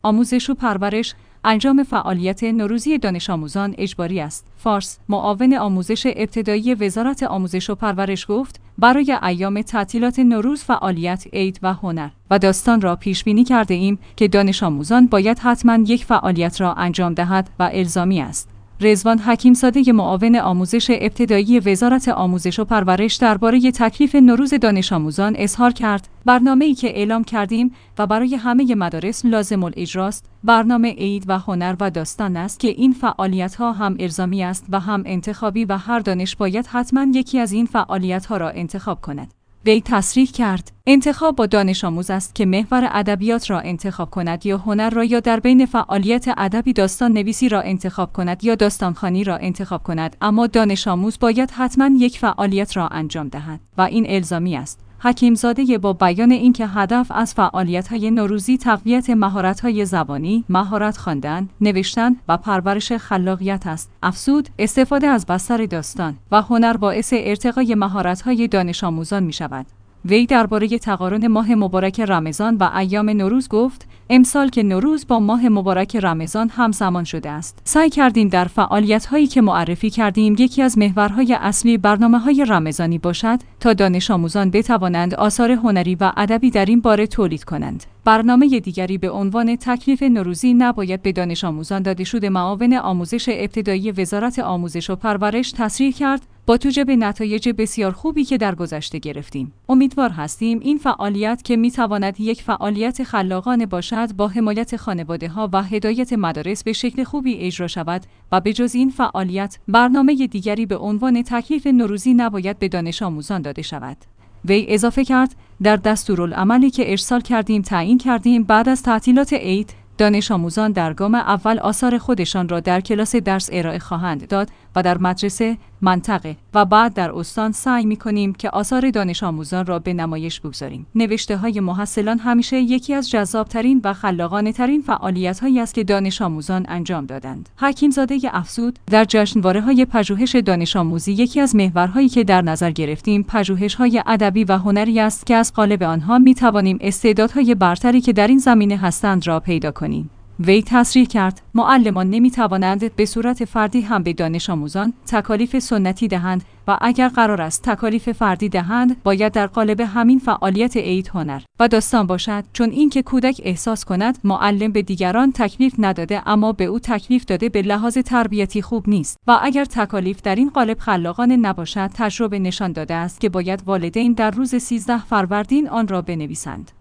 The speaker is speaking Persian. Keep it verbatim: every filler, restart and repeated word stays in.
آموزش و پرورش، انجام فعالیت نوروزی دانش آموزان اجباری است. فارس، معاون آموزش ابتدایی وزارت آموزش و پرورش گفت برای ایام تعطیلات نوروز فعالیت عید و هنر و داستان را پیش بینی کرده ایم که دانش آموزان باید حتما یک فعالیت را انجام دهد و الزامی است. رضوان حکیم‌زاده معاون آموزش ابتدایی وزارت آموزش و پرورش درباره تکلیف نوروز دانش آموزان اظهار کرد: برنامه‌ای که اعلام کردیم و برای همه مدارس لازم الاجراست، برنامه عید و هنر و داستان است که این فعالیت‌ها هم الزامی است و هم انتخابی و هر دانش باید حتما یکی از این فعالیت‌ها را انتخاب کند. وی تصریح کرد: انتخاب با دانش آموز است که محور ادبیات را انتخاب کند یا هنر را، یا در بین فعالیت ادبی داستان نویسی را انتخاب کند یا داستانخوانی را انتخاب کند، اما دانش آموز باید حتما یک فعالیت را انجام دهد و این الزامی است. حکیم‌زاده با بیان اینکه هدف از فعالیت‌های نوروزی تقویت مهارت‌های زبانی، مهارت خواندن، نوشتن و پرورش خلاقیت است، افزود: استفاده از بستر داستان و هنر باعث ارتقای مهارت‌های دانش آموزان می‌شود. وی درباره تقارن ماه مبارک رمضان و ایام نوروز گفت: امسال که نوروز با ماه مبارک رمضان همزمان شده است، سعی کردیم در فعالیت‌هایی که معرفی کردیم یکی از محورهای اصلی برنامه‌های رمضانی باشد تا دانش آموزان بتوانند آثار هنری و ادبی در این باره تولید کنند. برنامه دیگری به عنوان تکلیف نوروزی نباید به دانش آموزان داده شده. معاون آموزش ابتدایی وزارت آموزش و پرورش تصریح کرد: با توجه به نتایج بسیار خوبی که در گذشته گرفتیم، امیدوار هستیم این فعالیت که میتواند یک فعالیت خلاقانه باشد با حمایت خانواده‌ها و هدایت مدارس به شکل خوبی اجرا شود و به جز این فعالیت برنامه دیگری به عنوان تکلیف نوروزی نباید به دانش آموزان داده شود. وی اضافه کرد: در دستورالعملی که ارسال کردیم تعیین کردیم بعد از تعطیلات عید دانش آموزان در گام اول آثار خودشان را در کلاس درس ارائه خواهند داد و در مدرسه، منطقه و بعد در استان سعی می‌کنیم که آثار دانش آموزان را به نمایش بگذاریم. نوشته‌های محصلان همیشه یکی از جذاب‌ترین و خلاقانه‌ترین فعالیت‌هایی است که دانش آموزان انجام دادند. حکیم‌زاده افزود: در جشنواره‌های پژوهش دانش آموزی یکی از محورهایی که در نظر گرفتیم پژوهش‌های ادبی و هنری است که از قالب آنها می‌توانیم استعدادهای برتری که در این زمینه هستند را پیدا کنیم. وی تصریح کرد: معلمان نمی‌توانند به صورت فردی هم به دانش آموزان تکالیف سنتی دهند و اگر قرار است تکالیف فردی دهند باید در قالب همین فعالیت عید، هنر و داستان باشد، چون اینکه کودک احساس کند معلم به دیگران تکلیف نداده اما به او تکلیف داده به لحاظ تربیتی خوب نیست و اگر تکالیف در این قالب خلاقانه نباشد تجربه نشان داده است که باید والدین در روز سیزده فروردین آن را بنویسند.